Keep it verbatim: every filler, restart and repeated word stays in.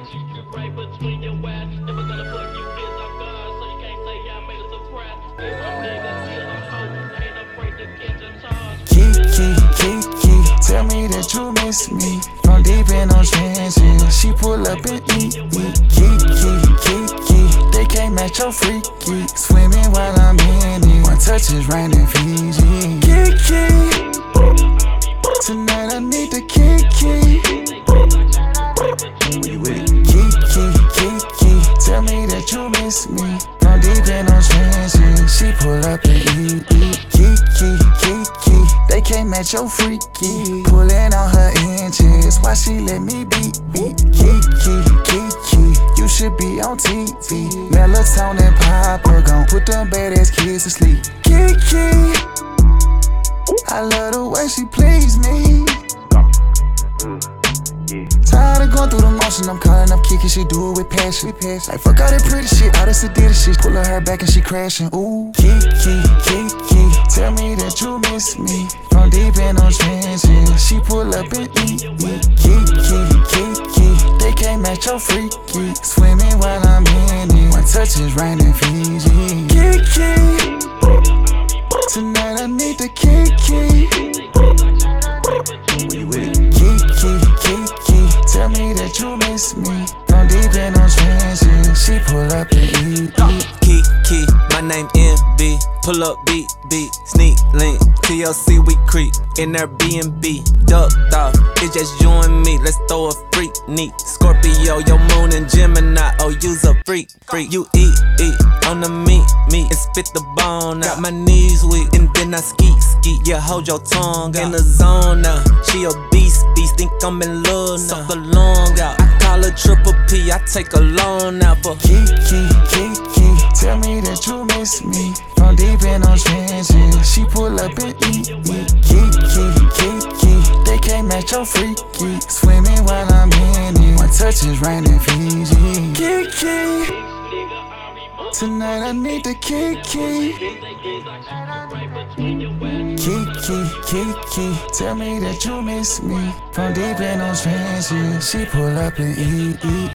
Right between your eyes, never gonna put you kids on guard, so you can't say I made a surprise. Get some niggas, kill them hoes, ain't afraid to catch a charge. Kiki, Kiki, tell me that you miss me. From deep in those trenches, she pull up and eat me. Kiki, Kiki, they can't match your freaky. Swimming while I'm in it, one touch is raining Fiji. Kiki, tonight I need the Kiki. Where you with it? Kiki, Kiki, tell me that you miss me. From deep in those trenches, she pull up and eat me. Kiki, Kiki, they can't match your freaky. Pulling on her inches, why she let me be? Be Kiki, Kiki, you should be on T V. Melatonin popper gon' put them badass kids to sleep. Kiki, I love the way she please me. Tired of going through the motion, I'm calling up Kiki, she do it with passion. Like fuck all that pretty shit, all this Adidas shit. Pull her back and she crashing. Ooh, Kiki, Kiki, tell me that you miss me. From deep in those trenches, she pull up and eat me. Kiki, Kiki, they can't match your freaky. Swimming while I'm in it, one touch is raining Fiji. Kiki, tonight I need the Kiki. Where you with it? Kiki, Kiki, tell me that you miss me. From deep in those trenches, she pull up and eat me. Kiki, my name M B. Pull up, beat, beat, sneak, link. T L C, we creep. In Airbnb, ducked off. It's just you and me, let's throw a freak, neat. Scorpio, your moon and Gemini. Oh, you's a freak, freak. You eat, eat on the meat, meat, and spit the bone out. My knees weak, and then I skeet, skeet. Yeah, hold your tongue out. In the zone now. She a beast, beast. Think I'm in love now. Suck the long out. I call her triple P. I take a loan out for Kiki, Kiki, tell me that you miss me. From deep in those trenches, she pull up and eat me. Kiki, Kiki, they can't match your freaky. Swimming while I'm in it, one touch is raining Fiji. Kiki, tonight I need the Kiki. Kiki, Kiki, tell me that you miss me. From deep in those trenches, she pull up and eat, eat.